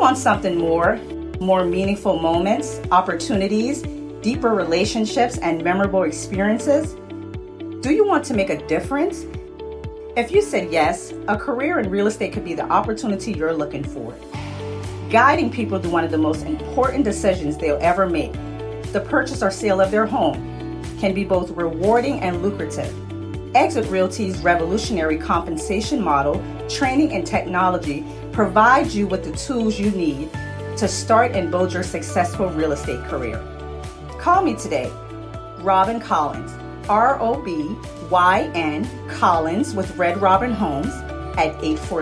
want something more meaningful moments, opportunities, deeper relationships, and memorable experiences? Do you want to make a difference? If you said yes, a career in real estate could be the opportunity you're looking for. Guiding people through one of the most important decisions they'll ever make, the purchase or sale of their home, can be both rewarding and lucrative. Exit Realty's revolutionary compensation model, training, and technology provides you with the tools you need to start and build your successful real estate career. Call me today, Robin Collins, ROBYN Collins with Red Robin Homes at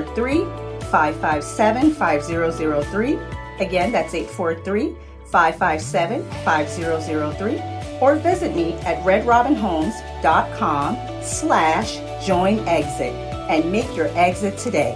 843-557-5003. Again, that's 843-557-5003. Or visit me at redrobinhomes.com/join-exit and make your exit today.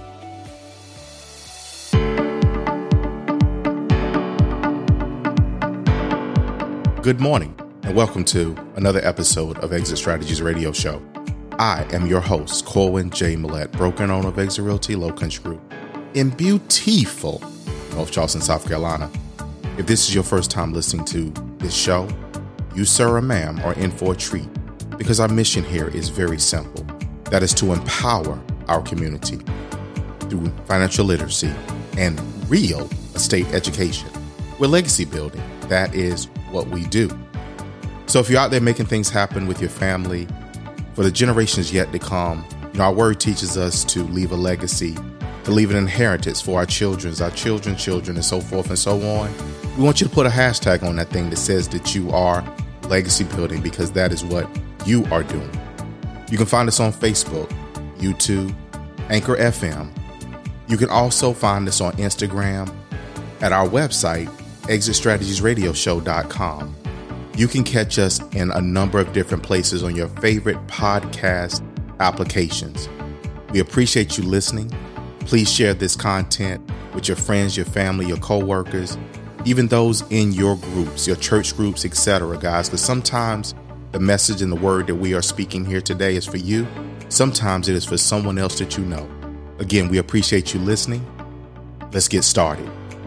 Good morning and welcome to another episode of Exit Strategies Radio Show. I am your host, Corwin J. Millett, broker and owner of Exit Realty Low Country Group in beautiful North Charleston, South Carolina. If this is your first time listening to this show, you, sir or ma'am, are in for a treat because our mission here is very simple. That is to empower our community through financial literacy and real estate education. We're legacy building. That is what we do. So if you're out there making things happen with your family for the generations yet to come, our word teaches us to leave a legacy, to leave an inheritance for our children, and so forth and so on. We want you to put a hashtag on that thing that says that you are legacy building, because that is what you are doing. You can find us on Facebook, YouTube, Anchor FM. You can also find us on Instagram at our website, exitstrategiesradioshow.com. You can catch us in a number of different places on your favorite podcast applications. We appreciate you listening. Please share this content with your friends, your family, your coworkers, even those in your groups, your church groups, etc., guys, because sometimes the message and the word that we are speaking here today is for you. Sometimes it is for someone else that you know. Again, we appreciate you listening. Let's get started.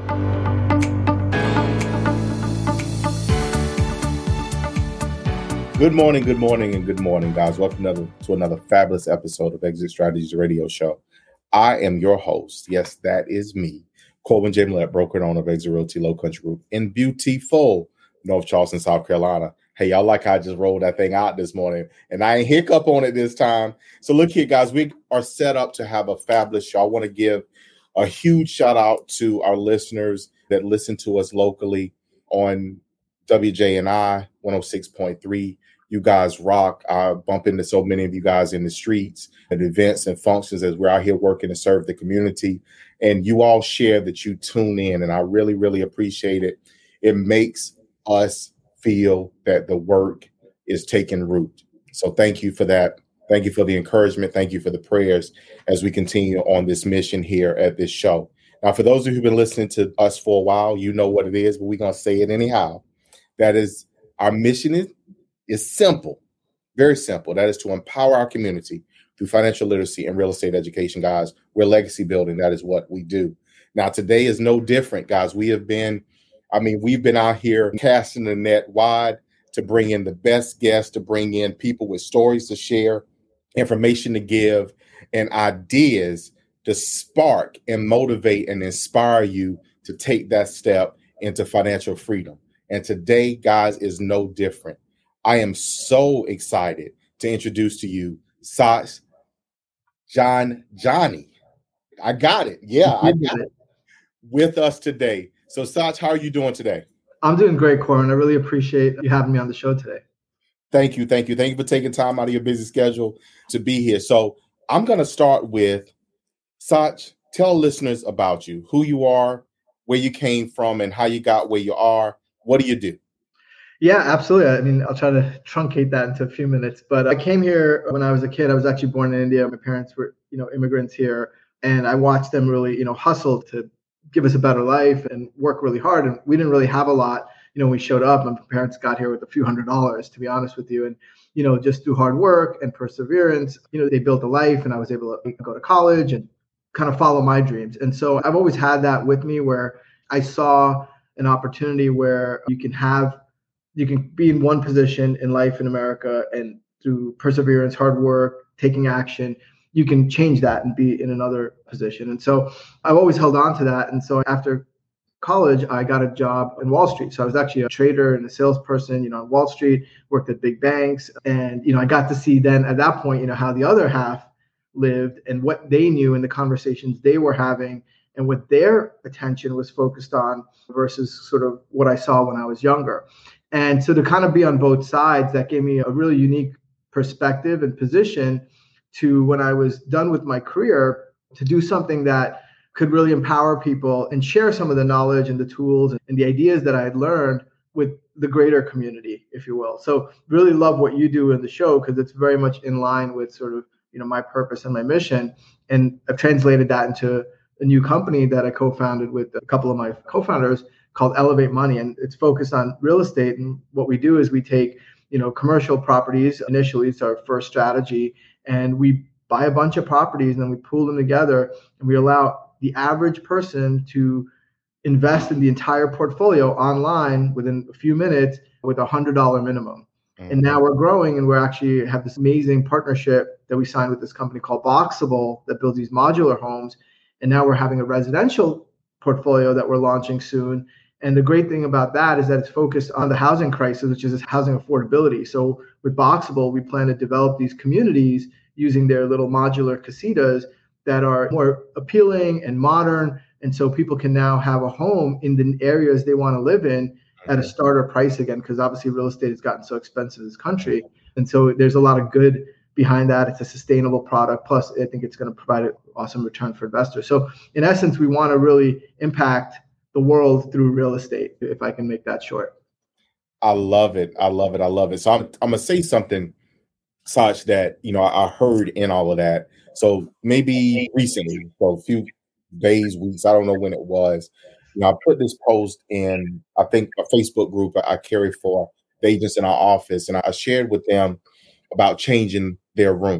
Good morning, guys. Welcome to another fabulous episode of Exit Strategies Radio Show. I am your host. Yes, that is me, Corwin J. Millett, broker and owner of Exit Realty Low Country Group in beautiful North Charleston, South Carolina. Hey, y'all, like how I just rolled that thing out this morning, and I ain't hiccup on it this time. So look here, guys, we are set up to have a fabulous show. I want to give a huge shout out to our listeners that listen to us locally on WJNI 106.3. You guys rock. I bump into so many of you guys in the streets at events and functions as we're out here working to serve the community. And you all share that you tune in, and I really, really appreciate it. It makes us feel that the work is taking root. So thank you for that. Thank you for the encouragement. Thank you for the prayers as we continue on this mission here at this show. Now, for those of you who've been listening to us for a while, you know what it is, but we're going to say it anyhow. That is, our mission is simple, very simple. That is to empower our community through financial literacy and real estate education, guys. We're legacy building. That is what we do. Now, today is no different, guys. We've been out here casting the net wide to bring in the best guests, to bring in people with stories to share, information to give, and ideas to spark and motivate and inspire you to take that step into financial freedom. And today, guys, is no different. I am so excited to introduce to you Sach Johnny. I got it. Yeah, I got it. With us today. So, Sach, how are you doing today? I'm doing great, Corwin. I really appreciate you having me on the show today. Thank you. Thank you for taking time out of your busy schedule to be here. So I'm going to start with Sach. Tell listeners about you, who you are, where you came from, and how you got where you are. What do you do? Yeah, absolutely. I mean, I'll try to truncate that into a few minutes. But I came here when I was a kid. I was actually born in India. My parents were, immigrants here. And I watched them really, hustle to give us a better life and work really hard. And we didn't really have a lot. When we showed up, my parents got here with a few $100s, to be honest with you. And, just through hard work and perseverance, they built a life, and I was able to go to college and kind of follow my dreams. And so I've always had that with me, where I saw an opportunity where you can be in one position in life in America, and through perseverance, hard work, taking action, you can change that and be in another position. And so I've always held on to that. And so after college, I got a job in Wall Street. So I was actually a trader and a salesperson, on Wall Street, worked at big banks. And, I got to see then at that point, how the other half lived and what they knew and the conversations they were having and what their attention was focused on versus sort of what I saw when I was younger. And so to kind of be on both sides, that gave me a really unique perspective and position to, when I was done with my career, to do something that could really empower people and share some of the knowledge and the tools and the ideas that I had learned with the greater community, if you will. So really love what you do in the show, because it's very much in line with sort of, my purpose and my mission. And I've translated that into a new company that I co-founded with a couple of my co-founders called Elevate Money. And it's focused on real estate. And what we do is we take, commercial properties. Initially, it's our first strategy. And we buy a bunch of properties and then we pool them together, and we allow the average person to invest in the entire portfolio online within a few minutes with $100 minimum. Mm-hmm. And now we're growing, and we're actually have this amazing partnership that we signed with this company called Boxable that builds these modular homes. And now we're having a residential portfolio that we're launching soon. And the great thing about that is that it's focused on the housing crisis, which is housing affordability. So with Boxable, we plan to develop these communities using their little modular casitas that are more appealing and modern. And so people can now have a home in the areas they want to live in at a starter price again, because obviously real estate has gotten so expensive in this country. And so there's a lot of good behind that. It's a sustainable product. Plus, I think it's going to provide an awesome return for investors. So in essence, we want to really impact the world through real estate, if I can make that short. I love it. I love it. I love it. So I'm going to say something such that, I heard in all of that. So maybe recently, so a few days, weeks, I don't know when it was, I put this post in, I think, a Facebook group I carry for the agents in our office. And I shared with them about changing their room.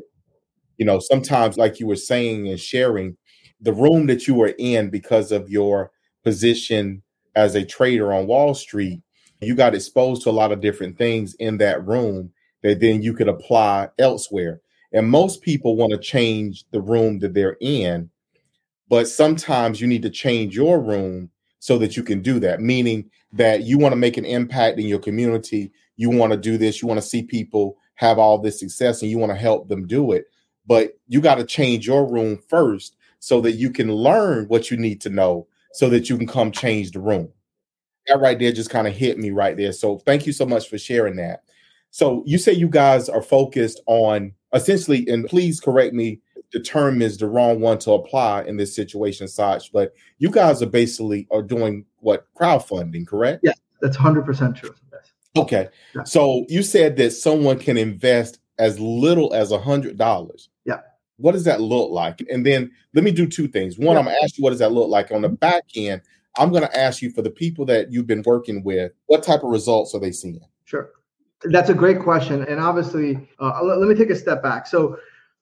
Sometimes, like you were saying and sharing, the room that you were in because of your position as a trader on Wall Street, you got exposed to a lot of different things in that room that then you could apply elsewhere. And most people want to change the room that they're in, but sometimes you need to change your room so that you can do that, meaning that you want to make an impact in your community. You want to do this. You want to see people have all this success and you want to help them do it. But you got to change your room first so that you can learn what you need to know so that you can come change the room. That right there just kind of hit me right there. So thank you so much for sharing that. So you say you guys are focused on essentially, and please correct me, the term is the wrong one to apply in this situation, Sach, but you guys are basically doing what? Crowdfunding, correct? Yeah, that's 100% true. Yes. Okay. Yeah. So you said that someone can invest as little as $100. Yeah. What does that look like? And then let me do two things. One, I'm going to ask you, what does that look like? On the back end, I'm going to ask you, for the people that you've been working with, what type of results are they seeing? Sure. That's a great question. And obviously, let me take a step back. So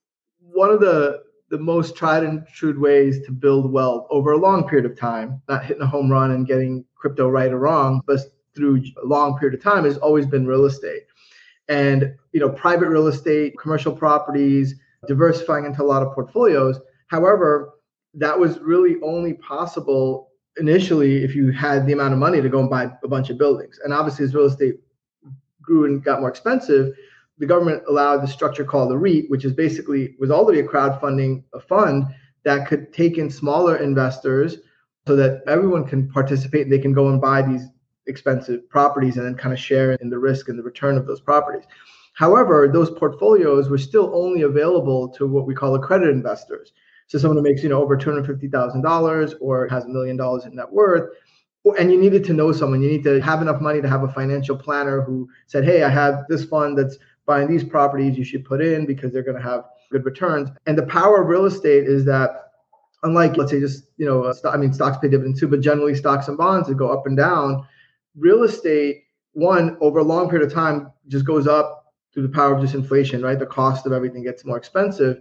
one of the most tried and true ways to build wealth over a long period of time, not hitting a home run and getting crypto right or wrong, but through a long period of time, has always been real estate. And, private real estate, commercial properties, diversifying into a lot of portfolios. However, that was really only possible initially if you had the amount of money to go and buy a bunch of buildings. And obviously, as real estate grew and got more expensive, the government allowed the structure called the REIT, which is basically was already a crowdfunding fund that could take in smaller investors so that everyone can participate and they can go and buy these expensive properties and then kind of share in the risk and the return of those properties. However, those portfolios were still only available to what we call accredited investors. So someone who makes, over $250,000 or has $1 million in net worth. And you needed to know someone. You need to have enough money to have a financial planner who said, hey, I have this fund that's buying these properties you should put in because they're going to have good returns. And the power of real estate is that, unlike, let's say, just, stocks pay dividends too, but generally stocks and bonds that go up and down, real estate, one, over a long period of time, just goes up through the power of just inflation, right? The cost of everything gets more expensive.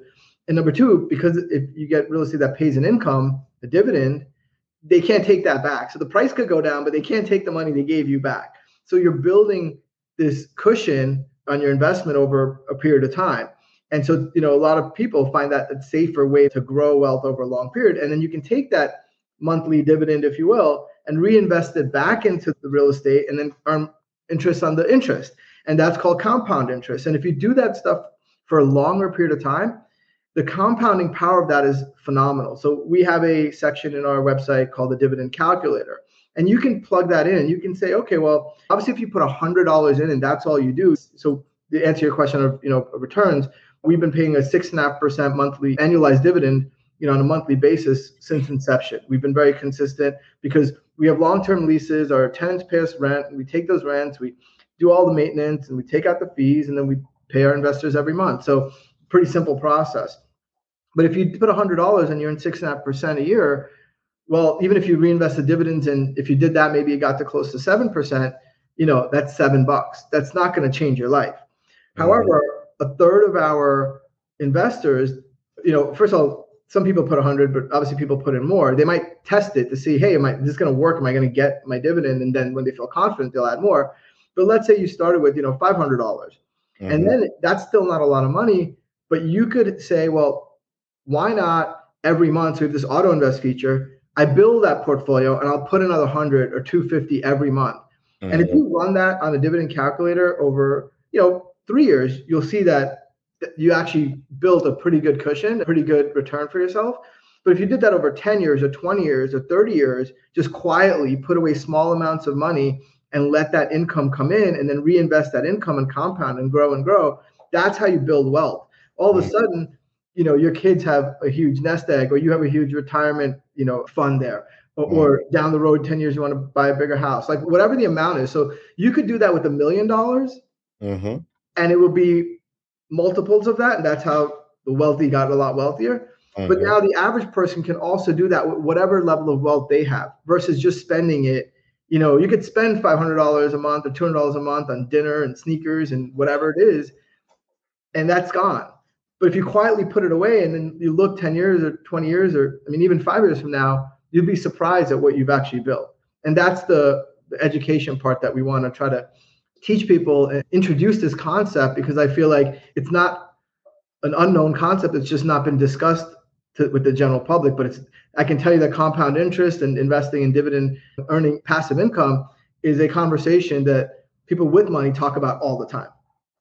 And number two, because if you get real estate that pays an income, a dividend, they can't take that back. So the price could go down, but they can't take the money they gave you back. So you're building this cushion on your investment over a period of time. And so, a lot of people find that a safer way to grow wealth over a long period. And then you can take that monthly dividend, if you will, and reinvest it back into the real estate and then earn interest on the interest. And that's called compound interest. And if you do that stuff for a longer period of time, the compounding power of that is phenomenal. So we have a section in our website called the dividend calculator. And you can plug that in. You can say, okay, well, obviously if you put $100 in and that's all you do. So to answer your question of, returns, we've been paying a 6.5% monthly annualized dividend, on a monthly basis since inception. We've been very consistent because we have long-term leases. Our tenants pay us rent. And we take those rents. We do all the maintenance and we take out the fees and then we pay our investors every month. So pretty simple process. But if you put $100 and you're in 6.5% a year, well, even if you reinvest the dividends and if you did that, maybe you got to close to 7%, that's $7. That's not going to change your life. Mm-hmm. However, a third of our investors, first of all, some people put 100, but obviously people put in more. They might test it to see, hey, is this going to work? Am I going to get my dividend? And then when they feel confident, they'll add more. But let's say you started with, $500, mm-hmm. and then that's still not a lot of money. But you could say, well, why not every month? So we have this auto invest feature. I build that portfolio and I'll put another 100 or 250 every month. Mm-hmm. And if you run that on a dividend calculator over, 3 years, you'll see that you actually built a pretty good cushion, a pretty good return for yourself. But if you did that over 10 years or 20 years or 30 years, just quietly put away small amounts of money and let that income come in and then reinvest that income and compound and grow, that's how you build wealth. All of a sudden, your kids have a huge nest egg or you have a huge retirement, fund there. Or down the road, 10 years, you want to buy a bigger house, like whatever the amount is. So you could do that with $1 million mm-hmm. and it will be multiples of that. And that's how the wealthy got a lot wealthier. Mm-hmm. But now the average person can also do that with whatever level of wealth they have versus just spending it. You could spend $500 a month or $200 a month on dinner and sneakers and whatever it is, and that's gone. But if you quietly put it away and then you look 10 years or 20 years or even 5 years from now, you'll be surprised at what you've actually built. And that's the education part that we want to try to teach people and introduce this concept, because I feel like it's not an unknown concept. It's just not been discussed with the general public. But I can tell you that compound interest and investing in dividend earning passive income is a conversation that people with money talk about all the time.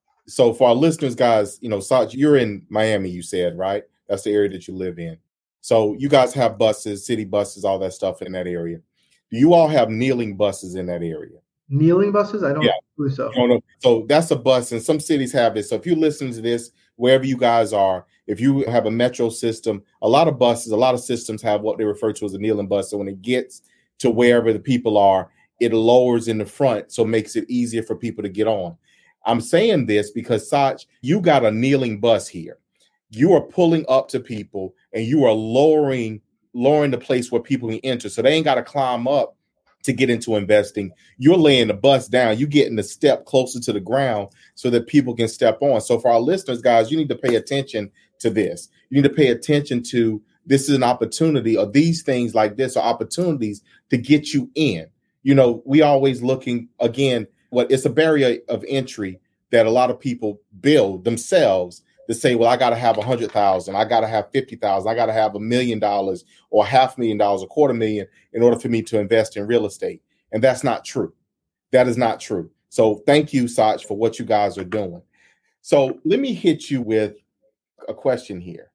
So for our listeners, guys, Sach, you're in Miami, you said, right? That's the area that you live in. So you guys have buses, city buses, all that stuff in that area. Do you all have kneeling buses in that area? Kneeling buses? I don't believe so. So that's a bus, and some cities have it. So if you listen to this, wherever you guys are, if you have a metro system, a lot of buses, a lot of systems have what they refer to as a kneeling bus. So when it gets to wherever the people are, it lowers in the front, so it makes it easier for people to get on. I'm saying this because, Sach, you got a kneeling bus here. You are pulling up to people and you are lowering the place where people can enter. So they ain't got to climb up to get into investing. You're laying the bus down. You're getting the step closer to the ground so that people can step on. So for our listeners, guys, you need to pay attention to this. You need to pay attention to this is an opportunity, or these things like this are opportunities to get you in. We always looking, again, it's a barrier of entry that a lot of people build themselves to say, well, I got to have 100,000, I got to have 50,000, I got to have $1 million or $500,000, $250,000 in order for me to invest in real estate. And that's not true. That is not true. So thank you, Sach, for what you guys are doing. So let me hit you with a question here.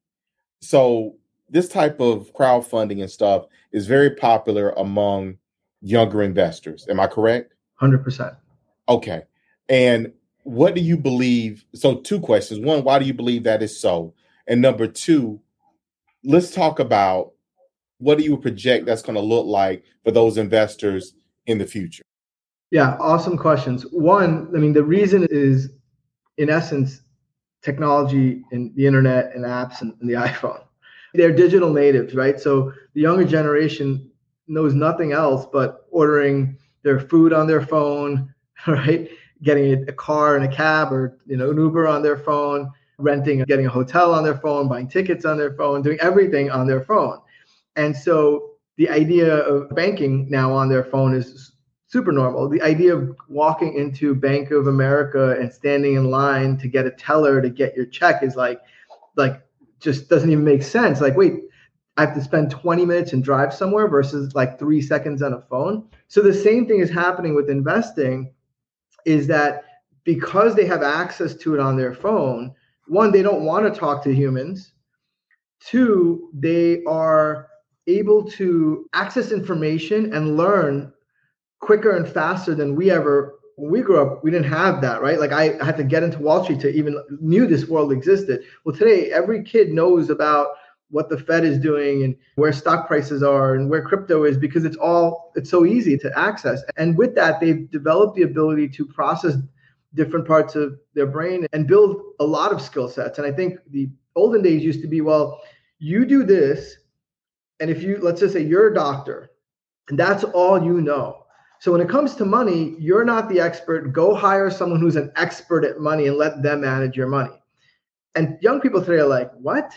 So this type of crowdfunding and stuff is very popular among younger investors. Am I correct? 100%. Okay. And what do you believe? So 2 questions. 1, why do you believe that is so? And number 2, let's talk about what do you project that's going to look like for those investors in the future? Yeah, awesome questions. 1, the reason is, in essence, technology and the internet and apps and the iPhone. They're digital natives, right? So the younger generation knows nothing else but ordering their food on their phone, right? Getting a car and a cab or an Uber on their phone, renting, getting a hotel on their phone, buying tickets on their phone, doing everything on their phone. And so the idea of banking now on their phone is super normal. The idea of walking into Bank of America and standing in line to get a teller to get your check is like just doesn't even make sense. Like, wait, I have to spend 20 minutes and drive somewhere versus like 3 seconds on a phone. So the same thing is happening with investing, is that because they have access to it on their phone, one, they don't want to talk to humans. Two, they are able to access information and learn quicker and faster than when we grew up, we didn't have that, right? Like I had to get into Wall Street to even knew this world existed. Well, today, every kid knows about what the Fed is doing and where stock prices are and where crypto is, because it's so easy to access. And with that, they've developed the ability to process different parts of their brain and build a lot of skill sets. And I think the olden days used to be, well, you do this. And if let's just say you're a doctor and that's all you know. So when it comes to money, you're not the expert. Go hire someone who's an expert at money and let them manage your money. And young people today are like, what?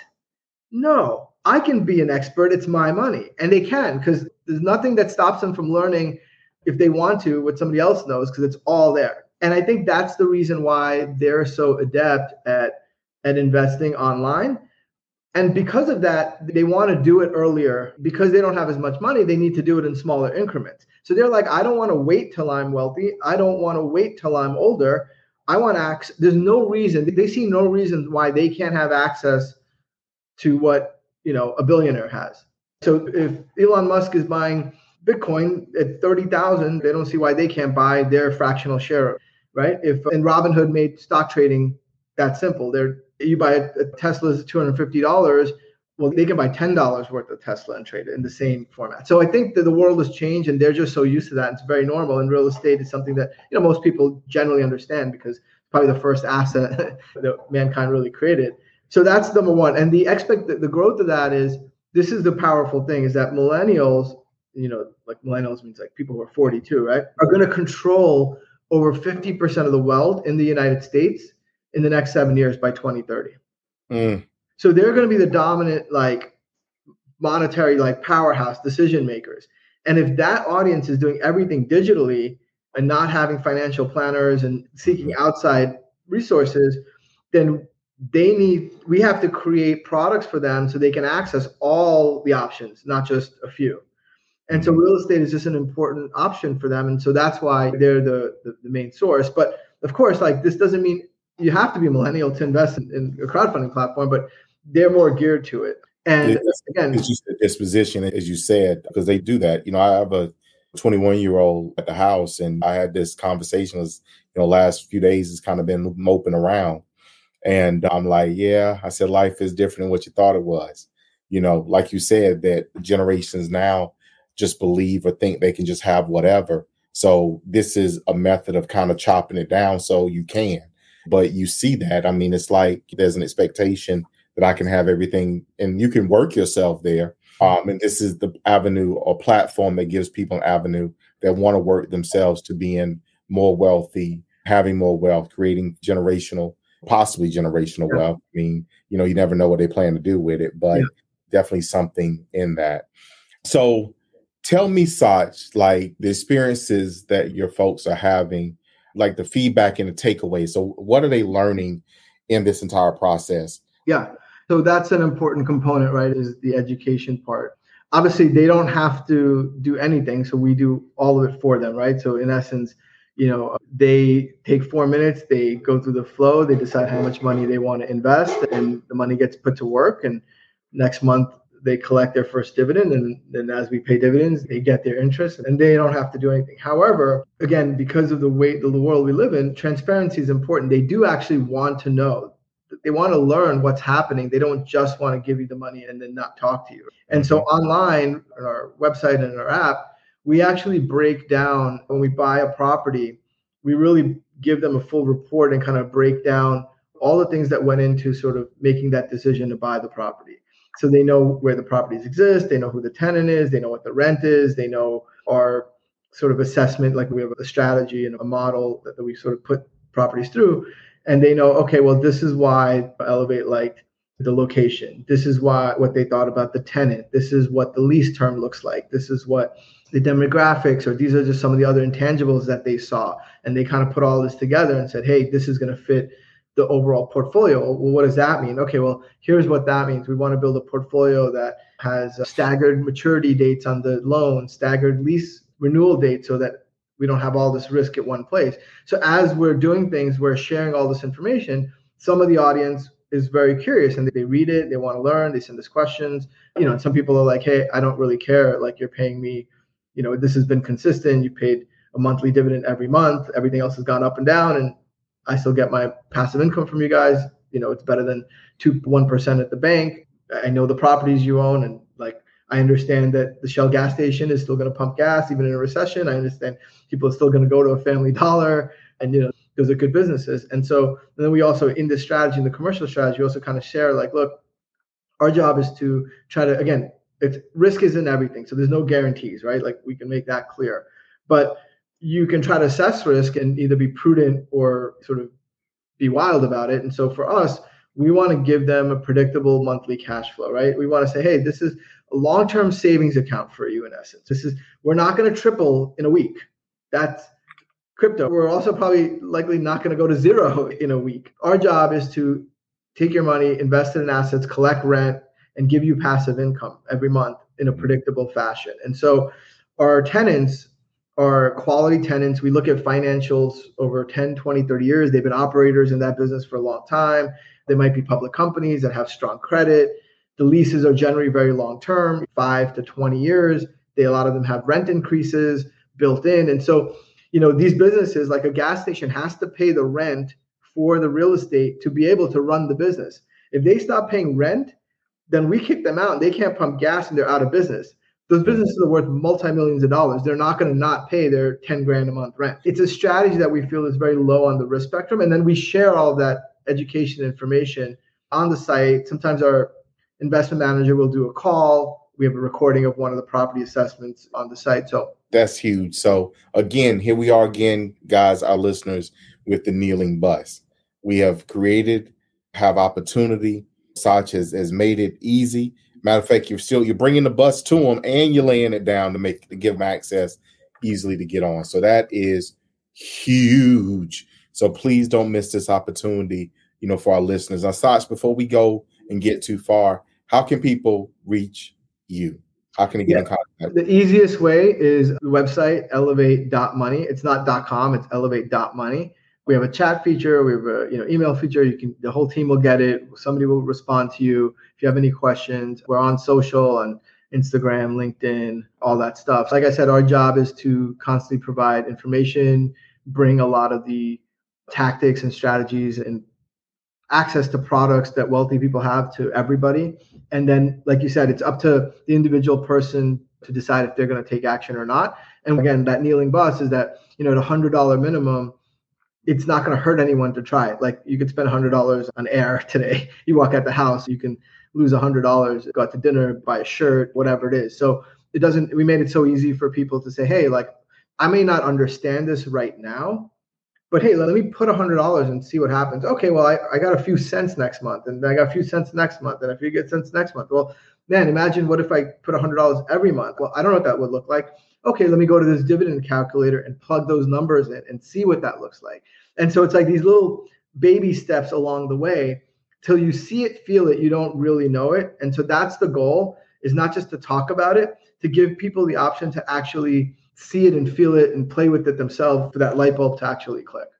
No, I can be an expert. It's my money. And they can, because there's nothing that stops them from learning, if they want to, what somebody else knows, because it's all there. And I think that's the reason why they're so adept at investing online. And because of that, they want to do it earlier. Because they don't have as much money, they need to do it in smaller increments. So they're like, I don't want to wait till I'm wealthy. I don't want to wait till I'm older. I want access. There's no reason. They see no reason why they can't have access to what, a billionaire has. So if Elon Musk is buying Bitcoin at 30,000, they don't see why they can't buy their fractional share, right? And Robinhood made stock trading that simple. You buy a Tesla's $250, well, they can buy $10 worth of Tesla and trade it in the same format. So I think that the world has changed and they're just so used to that. It's very normal. And real estate is something that, most people generally understand, because it's probably the first asset that mankind really created. So that's number one. And the growth of that this is the powerful thing, is that millennials, like millennials means like people who are 42, right, are going to control over 50% of the wealth in the United States in the next 7 years by 2030. So they're going to be the dominant, monetary, powerhouse decision makers. And if that audience is doing everything digitally and not having financial planners and seeking outside resources, then we have to create products for them so they can access all the options, not just a few. And so real estate is just an important option for them. And so that's why they're the main source. But of course, this doesn't mean you have to be a millennial to invest in a crowdfunding platform, but they're more geared to it. And again, it's just a disposition, as you said, because they do that. I have a 21-year-old at the house, and I had this conversation last few days has kind of been moping around. And I'm like, yeah, I said, life is different than what you thought it was. Like you said, that generations now just believe or think they can just have whatever. So this is a method of kind of chopping it down so you can. But you see that, it's like there's an expectation that I can have everything, and you can work yourself there. And this is the avenue or platform that gives people an avenue that want to work themselves to being more wealthy, having more wealth, creating possibly generational wealth. You never know what they plan to do with it, but definitely something in that. So tell me, Sach, the experiences that your folks are having, the feedback and the takeaway. So what are they learning in this entire process? Yeah. So that's an important component, right? Is the education part. Obviously, they don't have to do anything. So we do all of it for them, right? So in essence, they take 4 minutes, they go through the flow, they decide how much money they want to invest, and the money gets put to work. And next month, they collect their first dividend. And then as we pay dividends, they get their interest and they don't have to do anything. However, again, because of the world we live in, transparency is important. They do actually want to know. They want to learn what's happening. They don't just want to give you the money and then not talk to you. And so online, on our website and our app, we actually break down, when we buy a property, we really give them a full report and kind of break down all the things that went into sort of making that decision to buy the property. So they know where the properties exist, they know who the tenant is, they know what the rent is, they know our sort of assessment, we have a strategy and a model that we sort of put properties through. and they know, okay, well, this is why Elevate liked the location. This is what they thought about the tenant. This is what the lease term looks like. This is what the demographics, or these are just some of the other intangibles that they saw. And they kind of put all this together and said, hey, this is going to fit the overall portfolio. Well, what does that mean? Okay, well, here's what that means. We want to build a portfolio that has staggered maturity dates on the loan, staggered lease renewal dates, so that we don't have all this risk at one place. So as we're doing things, we're sharing all this information. Some of the audience is very curious and they read it, they want to learn, they send us questions. And some people are like, hey, I don't really care. Like, you're paying me, this has been consistent. You paid a monthly dividend every month. Everything else has gone up and down, and I still get my passive income from you guys. It's better than 1% at the bank. I know the properties you own, and like, I understand that the Shell gas station is still going to pump gas even in a recession. I understand people are still going to go to a Family Dollar, and those are good businesses. And then we also, in this strategy, in the commercial strategy, we also kind of share, like, look, our job is to try to, again, risk isn't everything. So there's no guarantees, right? Like, we can make that clear, but you can try to assess risk and either be prudent or sort of be wild about it. And so for us, we want to give them a predictable monthly cash flow, right? We want to say, hey, this is a long-term savings account for you, in essence. We're not going to triple in a week. That's crypto. We're also probably likely not going to go to zero in a week. Our job is to take your money, invest it in assets, collect rent, and give you passive income every month in a predictable fashion. And so our tenants are quality tenants. We look at financials over 10, 20, 30 years. They've been operators in that business for a long time. They might be public companies that have strong credit. The leases are generally very long-term, 5 to 20 years. A lot of them have rent increases built in. And so, these businesses, like a gas station, has to pay the rent for the real estate to be able to run the business. If they stop paying rent, then we kick them out and they can't pump gas and they're out of business. Those businesses are worth multi-millions of dollars. They're not going to not pay their 10 grand a month rent. It's a strategy that we feel is very low on the risk spectrum. And then we share all of that education information on the site. Sometimes our investment manager will do a call. We have a recording of one of the property assessments on the site. So that's huge. So again, here we are again, guys, our listeners, with the kneeling bus. We have have opportunity. Sach has made it easy. Matter of fact, you're bringing the bus to them and you're laying it down to give them access easily to get on. So that is huge. So please don't miss this opportunity, for our listeners. Now, Sach, before we go and get too far, how can people reach you? How can they get in contact? The easiest way is the website, elevate.money. It's not .com, it's elevate.money. We have a chat feature. We have a email feature. The whole team will get it. Somebody will respond to you if you have any questions. We're on social, on Instagram, LinkedIn, all that stuff. Like I said, our job is to constantly provide information, bring a lot of the tactics and strategies and access to products that wealthy people have to everybody. And then, like you said, it's up to the individual person to decide if they're going to take action or not. And again, that kneeling bus is that, at $100 minimum, it's not going to hurt anyone to try it. Like, you could spend $100 on air today. You walk out the house, you can lose $100, go out to dinner, buy a shirt, whatever it is. So we made it so easy for people to say, hey, like, I may not understand this right now, but hey, let me put $100 and see what happens. Okay, well, I got a few cents next month, and I got a few cents next month, and a few cents next month. Well, man, imagine what if I put $100 every month? Well, I don't know what that would look like. Okay, let me go to this dividend calculator and plug those numbers in and see what that looks like. And so it's like these little baby steps along the way till you see it, feel it, you don't really know it. And so that's the goal, is not just to talk about it, to give people the option to actually see it and feel it and play with it themselves for that light bulb to actually click.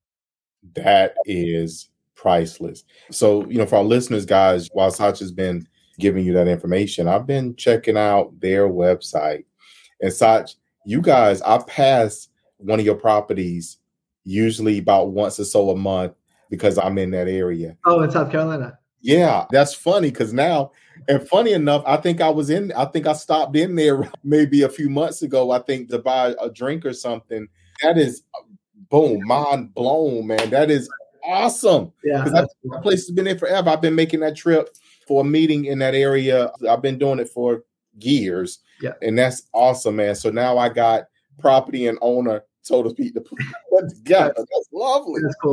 That is priceless. So, for our listeners, guys, while Sach has been giving you that information, I've been checking out their website. And Sach, you guys, I pass one of your properties usually about once or so a month because I'm in that area. Oh, in South Carolina. Yeah, that's funny because now, and funny enough, I think I stopped in there maybe a few months ago, I think, to buy a drink or something. That is, boom, mind blown, man. That is awesome. Yeah. Because that place has been there forever. I've been making that trip for a meeting in that area. I've been doing it for years. Yeah. And that's awesome, man. So now I got property and owner, so to speak, to put together. That's lovely. That's cool.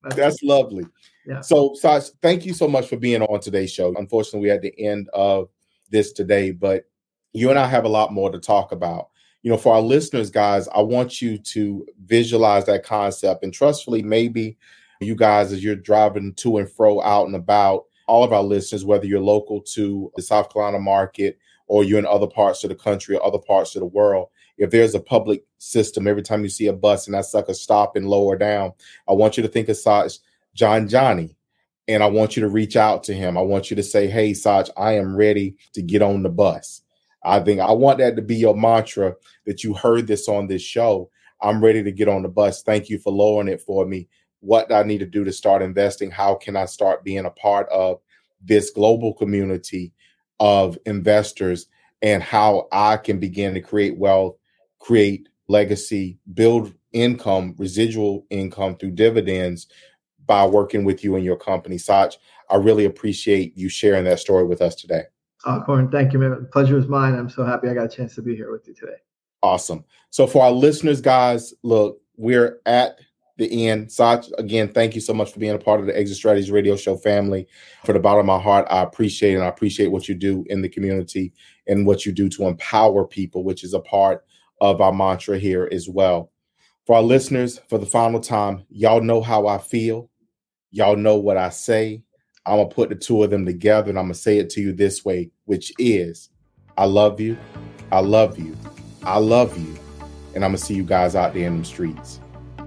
That's lovely. Yeah. So, Saj, thank you so much for being on today's show. Unfortunately, we're at the end of this today, but you and I have a lot more to talk about. For our listeners, guys, I want you to visualize that concept, and trustfully, maybe you guys, as you're driving to and fro out and about, all of our listeners, whether you're local to the South Carolina market or you're in other parts of the country or other parts of the world, if there's a public system, every time you see a bus and that sucker stop and lower down, I want you to think of Saj Johnny, and I want you to reach out to him. I want you to say, hey, Saj, I am ready to get on the bus. I want that to be your mantra, that you heard this on this show. I'm ready to get on the bus. Thank you for lowering it for me. What do I need to do to start investing? How can I start being a part of this global community of investors, and how I can begin to create wealth, create legacy, build income, residual income through dividends by working with you and your company. Saj, I really appreciate you sharing that story with us today. Corbin, thank you, man. The pleasure is mine. I'm so happy I got a chance to be here with you today. Awesome. So for our listeners, guys, look, we're at the end. Saj, again, thank you so much for being a part of the Exit Strategies Radio Show family. For the bottom of my heart, I appreciate it, and I appreciate what you do in the community and what you do to empower people, which is a part of our mantra here as well. For our listeners, for the final time, y'all know how I feel. Y'all know what I say. I'm going to put the two of them together, and I'm going to say it to you this way, which is, I love you, I love you, I love you, and I'm going to see you guys out there in the streets.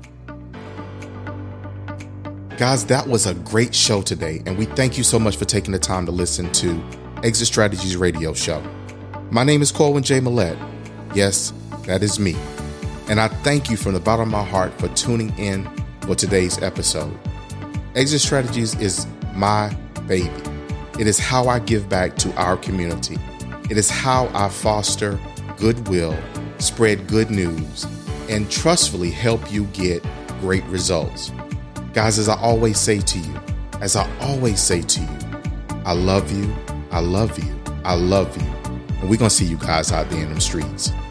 Guys, that was a great show today, and we thank you so much for taking the time to listen to Exit Strategies Radio Show. My name is Corwin J. Millett. Yes, that is me. And I thank you from the bottom of my heart for tuning in for today's episode. Exit Strategies is my baby. It is how I give back to our community. It is how I foster goodwill, spread good news, and trustfully help you get great results. Guys, as I always say to you, I love you, I love you, I love you. And we're going to see you guys out there in them streets.